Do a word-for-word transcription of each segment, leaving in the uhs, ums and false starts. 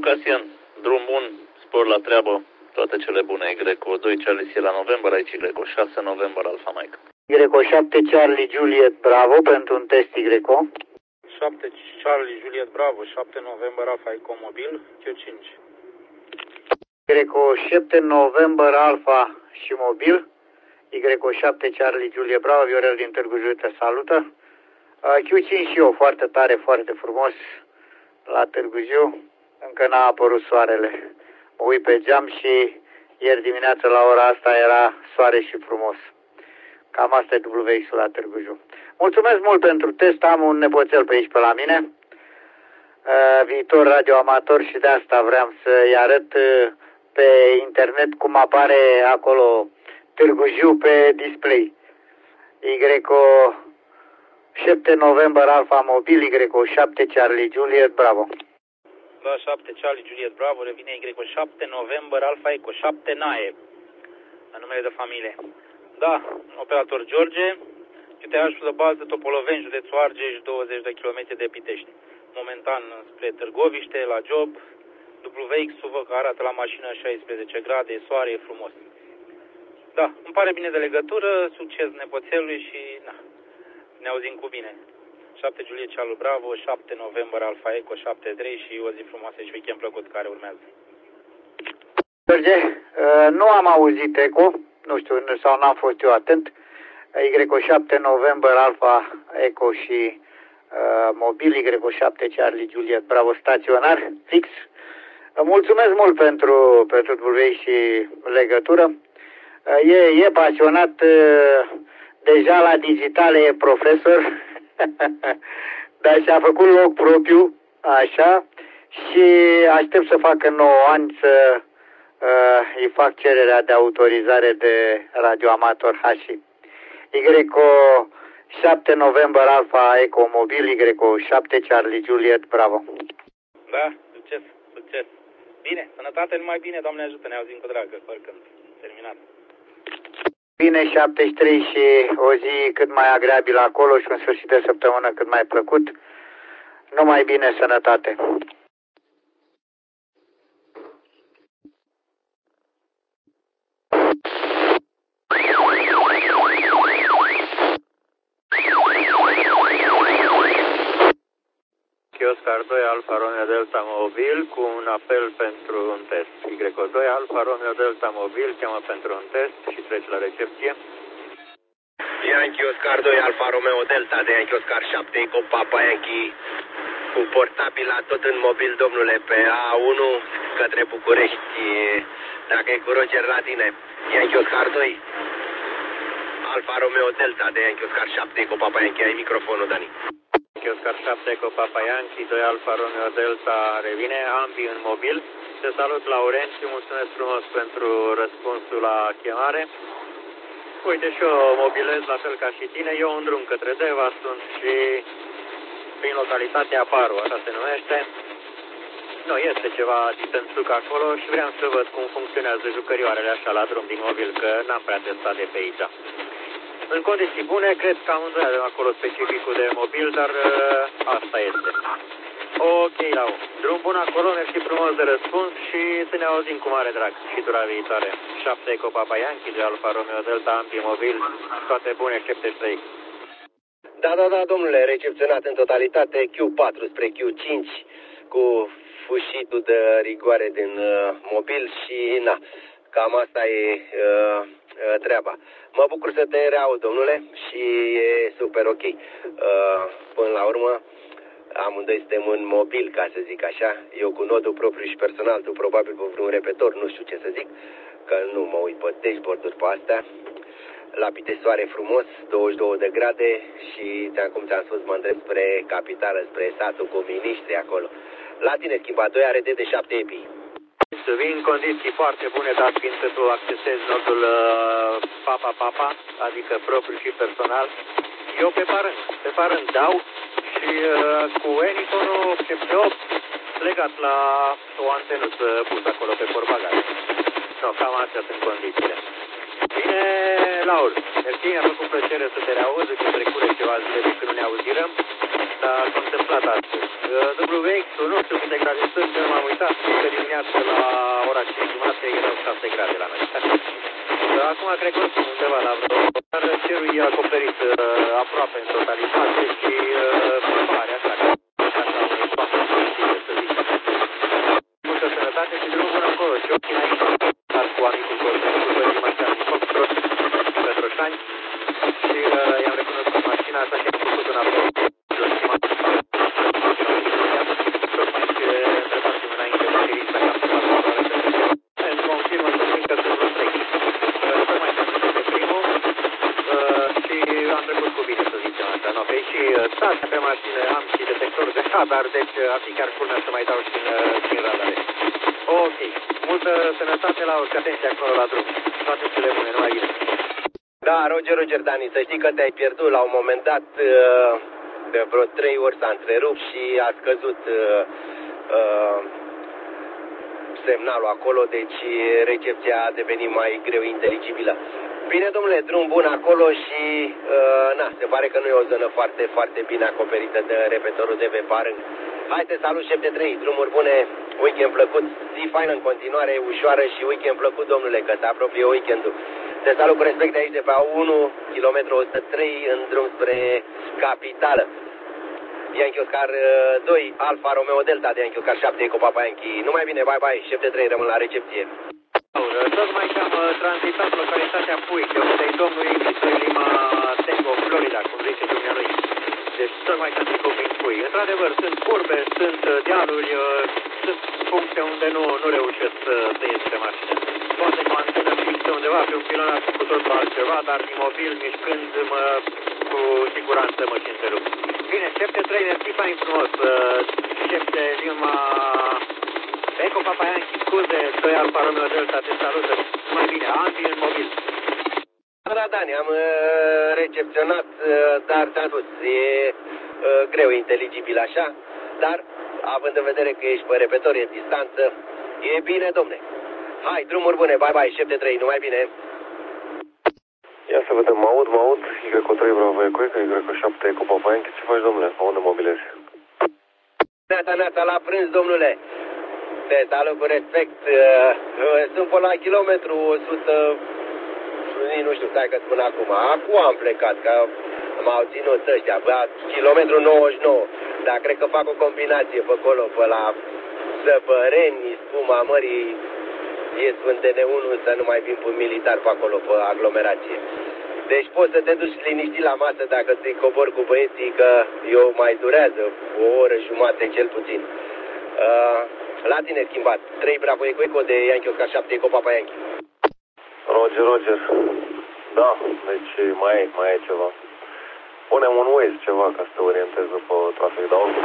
Casian, drum bun, spor la treabă, toate cele bune. Greco doi Charlie Sierra November, aici Greco șase November Alfa Mike. Greco șapte Charlie Juliet Bravo pentru un test Greco. șapte Charlie Juliet Bravo, șapte November Alfa Eco Mobil, Q cinci. Greco șapte November Alfa și Mobil. Greco șapte Charlie Juliet Bravo, Viorel din Târgu Jiu te salută. Q cinci și eu, foarte tare, foarte frumos la Târgu Jiu. Încă n-a apărut soarele. Mă uit pe geam și ieri dimineață la ora asta era soare și frumos. Cam asta e W X-ul la Târgu Jiu. Mulțumesc mult pentru test, am un nepoțel pe aici pe la mine. Uh, viitor radioamator și de asta vreau să-i arăt uh, pe internet cum apare acolo Târgu Jiu pe display. Greco șapte November Alfa Mobil, Greco șapte Charlie Juliet Bravo. Da, șapte Charlie Juliet Bravo, revine Greco șapte November Alfa Eco, șapte Nae, în numele de familie. Da, operator George, Q T H de bază Topoloveni, județul Argeș, douăzeci de kilometri de Pitești. Momentan spre Târgoviște, la job, W X-ul văd că arată la mașină șaisprezece grade, soare, e frumos. Da, îmi pare bine de legătură, succes nepoțelului și na, ne auzim cu bine. șapte Juliet Charlie Bravo, șapte November Alfa Eco, șapte trei și o zi frumoasă și weekend plăcut care urmează. George, nu am auzit eco, nu știu, sau n-am fost eu atent. Greco șapte November Alfa Eco și uh, Mobil, Greco șapte Charlie Juliet Bravo, staționar, fix. Mulțumesc mult pentru, pentru W și legătură. E, e pasionat, deja la digitale e profesor, dar și-a făcut loc propriu, așa, și aștept să facă nouă ani să uh, îi fac cererea de autorizare de radioamator H I. Greco șapte November Alfa Eco Mobil, Greco șapte Charlie Juliet Bravo. Da, succes, succes. Bine, sănătate, numai bine, Doamne ajută, ne auzim cu dragă, oricând. Terminat. Bine, șaptezeci și trei și o zi cât mai agreabilă acolo și un sfârșit de săptămână cât mai plăcut. Numai bine, sănătate. Oscar doi Alfa Romeo Delta Mobil cu un apel pentru un test. Y doi Alfa Romeo Delta Mobil cheamă pentru un test și trece la recepție. Yankee Oscar doi Alfa Romeo Delta de Yankee Oscar șapte cu Papa Yankee cu portabila tot în mobil, domnule, pe A unu către București. Dacă e cu Roger la tine. Yankee Oscar doi Alfa Romeo Delta de Yankee Oscar șapte cu Papa Yankee. Ai microfonul, Dani. Oscar șapte cu Papa Yankee, doi Alfa Romeo Delta revine, ambii în mobil. Te salut, Laurent, și mulțumesc frumos pentru răspunsul la chemare. Uite, și eu mobilez la fel ca și tine, eu în drum către Deva sunt și prin localitatea Paru, așa se numește. Nu, este ceva distanțuc acolo și vreau să văd cum funcționează jucărioarele așa la drum din mobil, că n-am prea testat de pe aici. În condiții bune, cred că amândoi avem acolo specificul de mobil, dar uh, asta este. Ok, Lau. Drum bun acolo, mersi frumos de răspuns și să ne auzim cu mare drag și dura viitoare. șapte Eco Papa Yankee de Alfa Romeo Delta, ambii mobil, toate bune, șapte trei. Da, da, da, domnule, recepționat în totalitate Q patru spre Q cinci cu fușitul de rigoare din uh, mobil și na, cam asta e uh, treaba. Mă bucur să te reaud, domnule, și e super ok. Uh, până la urmă, amândoi suntem în mobil, ca să zic așa. Eu cu nodul propriu și personal, tu probabil cu vreun repetor, nu știu ce să zic, că nu mă uit pe dashboard-uri pe astea. La Pitești soare frumos, douăzeci și două de grade și, cum ți-am spus, mă îndrept spre capitală, spre satul cu miniștri acolo. La tine, schimba doi are D D șapte E P I. Să vin în condiții foarte bune, dar fiind că tu accesezi nodul uh, Papa Papa, adică propriu și personal, eu pe parând, pe parând dau și uh, cu Eniconul șapte opt legat la o antenuță pusă acolo pe porbagaj. No, cam astea sunt condițiile. Bine, Laur. Mersi, mi-a făcut plăcere să te reauz, că trecură ceva zile de când nu ne auzirăm, dar s-a întâmplat astăzi. W X-ul, nu știu câte grade sunt, m-am uitat că dimineața la ora cinci jumate erau șapte grade la noi. Acum cred că sunt undeva la vreo, dar cerul e acoperit uh, aproape în totalitate și uh, pare așa, așa unei toate pozitive, să zic. Multă sănătate și drumul bun acolo și ochii înainte, dar cu amicul Cosmin, cu părinții așa, Petroșani și uh, i-am recunoscut mașina așa și am făcut un apel. Tocmai ce întrebasem înainte de ședința campionatului, îmi confirmă că sunt vreo trei. Tocmai ce am făcut pe primul și am trecut cu bine, să zicem asta. No, pe și stația pe mașină am și detector de radar, deci ar fi chiar culmea să mai dau și în, și în radare. Ok, multă sănătate la orice, atenție acolo la drum. Toate cele bune, numai bine. Da, Roger, Roger, Dani, să știi că te-ai pierdut la un moment dat, de vreo trei ori s-a întrerupt și a scăzut uh, uh, semnalul acolo, deci recepția a devenit mai greu inteligibilă. Bine, domnule, drum bun acolo și, uh, na, se pare că nu e o zonă foarte, foarte bine acoperită de repetorul de pe Barâng. Hai, te salut, șapte trei, drumuri bune, weekend plăcut, zi faină în continuare, ușoară și weekend plăcut, domnule, că se apropie weekendul. Te salut cu respect de aici de pe A unu, kilometru o sută trei, în drum spre capitală. Yankee Oscar doi, Alfa Romeo Delta de Yankee Oscar șapte, Eco Papa Yankee. Numai bine, bye bye, șapte trei, rămân la recepție. Tocmai ce am tranzitat localitatea Puig, de unde e domnul Victor Lima Tango, Florida, cum zice dumnealui. Deci tocmai ce am trecut prin Puig. Într-adevăr, sunt curbe, sunt dealuri, sunt puncte unde nu, nu reușesc să, să ies pe mașină. Poate cu antenă fixă undeva pe un pilonat cu totul altceva, dar imobil, mișcând, mă, cu siguranță mă și întrerup. Bine, șapte trei, mersi fain frumos. șapte Lima Eco Papa Yankee, scuze, doi Alfa Romeo Delta, te salută. Mai bine, ambii în mobil. Da, Dani, am uh, recepționat, uh, dar te-am spus, e uh, greu inteligibil așa, dar, având în vedere că ești pe repetor, e distanță, e bine, domne. Hai, drumuri bune, bye bye, șapte trei, numai bine. Ia să vedem, mă aud, mă aud, Y trei Bravo Eco, Y șapte Eco Papa Yankee, ce faci, domnule? Unde mobilezi? Neața, neața, la prânz, domnule. Te salut cu respect, uh, uh, sunt pe la kilometru o sută, nu știu, stai că spun acum, acum am plecat, că m-au ținut ăștia, la kilometru nouăzeci și nouă, dar cred că fac o combinație pe acolo, pe la Săpăreni, Spuma Mării, ies în D N unu să nu mai vin pe militar pe acolo, pe aglomerație. Deci poți să te duci liniștit la masă dacă te cobori cu băieții, că eu mai durează o oră jumate cel puțin. Uh, la tine schimbat, trei Bravo Eco Eco de Yankee Oscar șapte Eco Papa Yankee. Roger, Roger. Da, deci mai e, mai e ceva. Punem un Waze ceva ca să te orientezi după trafic, dar oricum.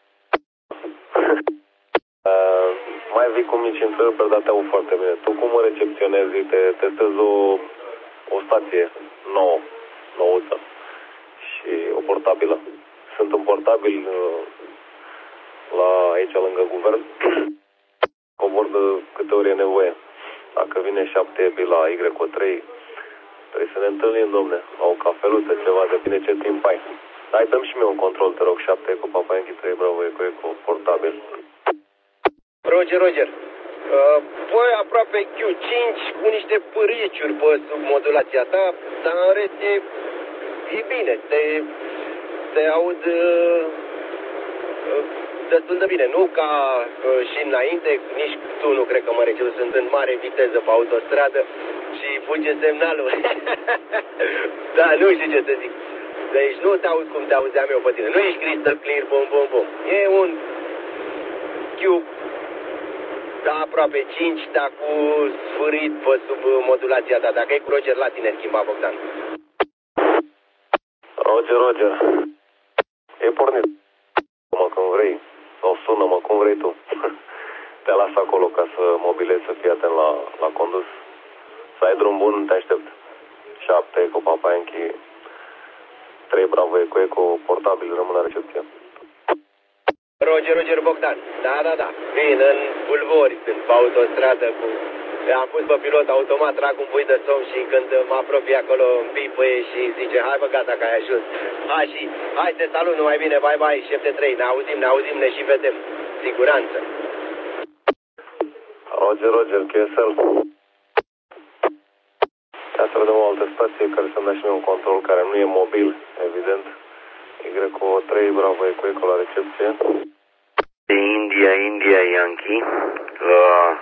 uh, mai vii cu mici întâlniri, dar te aud foarte bine. Tu cum mă recepționezi? Te testezi o, o stație nouă, nouță și o portabilă. Sunt un portabil uh, la aici lângă guvern. Cobor de câte ori e nevoie. Dacă vine șapte la Y trei, trebuie să ne întâlnim, domne, la o cafeluță, ceva, depinde ce timp ai. Dar dăm și mie un control, te rog, șapte cu Papa Yankee trei Bravo Eco Eco, portabil. Roger, Roger. Uh, Păi aproape Q cinci cu niște pâriciuri pe sub modulația ta, dar în rest e, e bine, te, te aud uh, uh, destul de bine, nu ca uh, și înainte, nici tu nu cred că mă recepți, sunt în mare viteză pe autostradă și fuge semnalul. Da, nu știu ce să zic. Deci nu te auzi cum te auzeam eu pe tine. Nu ești crystal clear, bum, bum, bum. E un Q da, aproape cinci, dar cu sfârșit pe sub modulația ta. Dacă e cu Roger, la tine schimba, Bogdan. Roger, Roger. E pornit. Mă când vrei. Sau sună-mă cum vrei tu. Te las acolo ca să mobilezi, să fii atent la, la condus. Să ai drum bun, te aștept. șapte Eco Papa Yankee trei Bravo Eco Eco, portabil, rămân la recepție. Roger, Roger, Bogdan. Da, da, da. Vin în bulvori, sunt pe autostradă cu Am pus pe pilot automat, trag un pui de somn și când mă apropie acolo îmi pipăie și zice, hai bă, gata că ai ajuns. Hai și, hai te salut, numai bine, bye bye, șapte trei, ne auzim, ne auzim, ne și vedem. Siguranță. Roger, Roger, Q S L. Ia să vedem o altă stație care să-mi dea și mie un control care nu e mobil, evident. Y trei, Bravo, Eco, Eco la recepție. India, India, Yankee. Uh,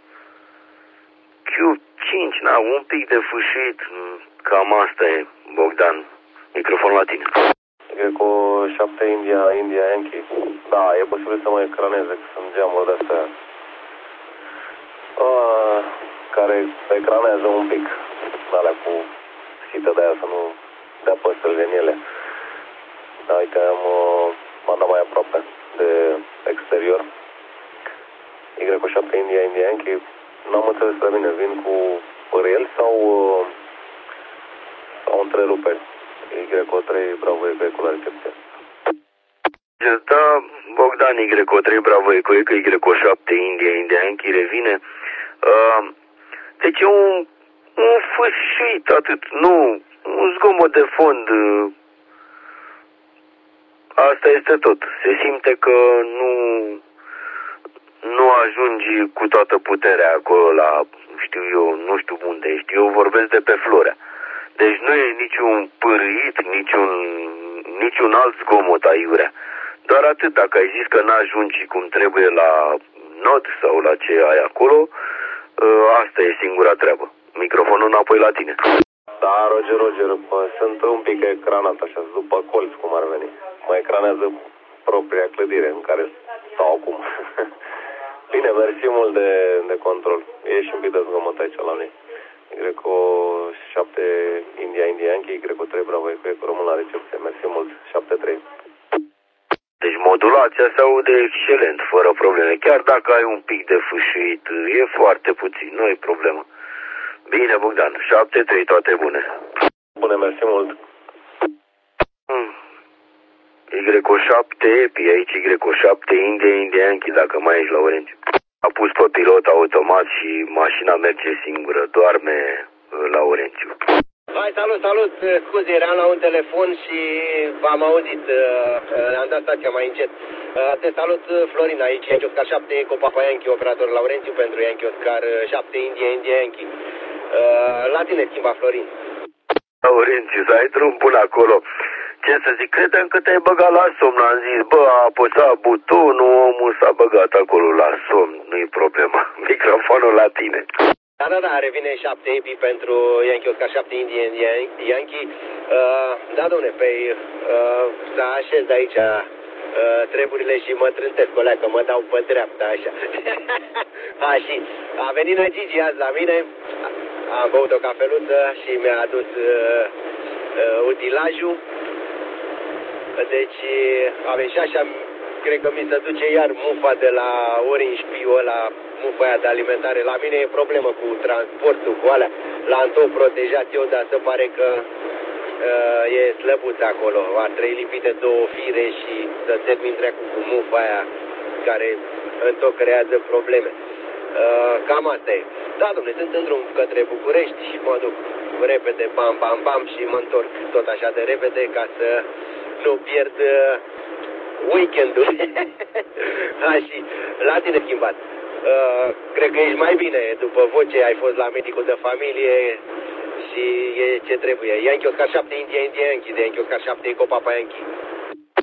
Q cinci, na, un pic de fâșit, cam asta e, Bogdan. Microfon la tine. Y șapte, India, India, Yankee. Da, e posibil să mă ecraneze, că sunt geamuri de-astea uh, care ecranează un pic. Alea cu sită de aia să nu dea păsările în ele. Da, uite, am, uh, m-am dat mai aproape de exterior. Y șapte, India, India, Yankee. N-am înțeles prea bine, vin cu pârieli sau, uh, sau întreruperi? Y trei, Bravo, Eco, Eco la recepție. Da, Bogdan, Y trei, Bravo, Eco, Eco, Y șapte, India, India, Yankee, revine. Uh, deci e un, un fâșit, atât, nu, un zgomot de fond. Uh, asta este tot. Se simte că nu, nu ajungi cu toată puterea acolo la, știu eu, nu știu unde ești. Eu vorbesc de pe Florea. Deci nu e niciun pârâit, niciun, niciun alt zgomot aiurea. Doar atât, dacă ai zis că n-ajungi cum trebuie la nod sau la ce ai acolo, asta e singura treabă. Microfonul înapoi la tine. Da, Roger, Roger, sunt un pic ecranat așa, după colț cum ar veni. Mă ecranează propria clădire în care stau acum. Bine, mersi mult de, de control. E și un pic de zgomot aici la noi. Y șapte, India, India, Yankee, Y trei, Bravo, Eco, Eco, rămân la recepție. Mersi mult, șapte trei. Deci modulația se aude excelent, fără probleme. Chiar dacă ai un pic de fâșuit, e foarte puțin, nu e problemă. Bine, Bogdan, șapte trei, toate bune. Bune, mersi mult. Hmm. Y șapte, Epi, aici Y șapte, India, India, Yankee, dacă mai ești la Orențiu. A pus pe pilot automat și mașina merge singură, doarme la Orențiu. Hai, salut, salut, scuze, eram la un telefon și v-am auzit, uh, am dat stația mai încet. Uh, te salut, Florin, aici, Yankee Oscar șapte, Eco Papa Yankee, operator Laurențiu pentru Yankee Oscar șapte, India, India, Yankee. Uh, la tine schimba, Florin. Laurențiu, să ai drum până acolo. Ce să zic, credeam că te-ai băgat la somn, am zis, bă, a apăsat butonul, omul s-a băgat acolo la somn, nu-i problema, microfonul la tine. Da, da, da, revine șapte Epi pentru Yankee Oscar șapte, India, India, Yankee. Uh, da, domne, pe uh, să așez de aici uh, treburile și mă trântesc, colea, că mă dau pe dreapta, așa. A, și a venit Gigi azi la mine, am băut o cafeluță și mi-a adus uh, uh, utilajul. Deci avem și așa, cred că mi se duce iar mufa de la Orange Pio, la mufa aia de alimentare. La mine e problemă cu transportul, cu alea. L-am tot protejat eu, dar se pare că uh, e slăbuț acolo. Ar trebui lipite două fire și să termin trecu cu mufa aia care în tot creează probleme. Uh, cam asta e. Da, dom'le, sunt în drum către București și mă duc repede, bam, bam, bam, și mă întorc tot așa de repede ca să nu pierd uh, weekendul. Ha, și la tine schimbat. Uh, cred că ești mai bine, după voce ai fost la medicul de familie și e ce trebuie. Yankee Oscar șapte, India, India, Yankee, de Yankee Oscar șapte, Eco Papa Yankee.